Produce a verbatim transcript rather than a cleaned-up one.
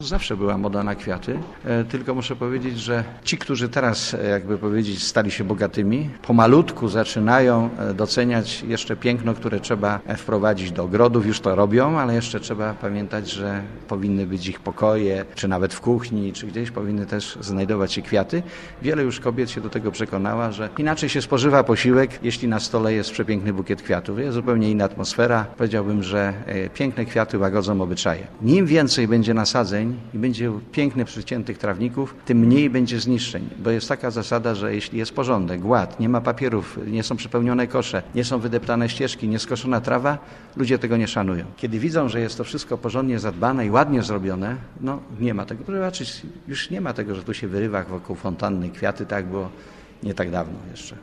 Zawsze była moda na kwiaty, tylko muszę powiedzieć, że ci, którzy teraz, jakby powiedzieć, stali się bogatymi, pomalutku zaczynają doceniać jeszcze piękno, które trzeba wprowadzić do ogrodów, już to robią, ale jeszcze trzeba pamiętać, że powinny być ich pokoje, czy nawet w kuchni, czy gdzieś powinny też znajdować się kwiaty. Wiele już kobiet się do tego przekonała, że inaczej się spożywa posiłek, jeśli na stole jest przepiękny bukiet kwiatów. Jest zupełnie inna atmosfera. Powiedziałbym, że piękne kwiaty łagodzą obyczaje. Im więcej będzie nasadzeń i będzie pięknych, przyciętych trawników, tym mniej będzie zniszczeń, bo jest taka zasada, że jeśli jest porządek, ład, nie ma papierów, nie są przepełnione kosze, nie są wydeptane ścieżki, nie skoszona trawa, ludzie tego nie szanują. Kiedy widzą, że jest to wszystko porządnie zadbane i ładnie zrobione, no nie ma tego. Proszę zobaczyć, już nie ma tego, że tu się wyrywa wokół fontanny kwiaty, tak było nie tak dawno jeszcze.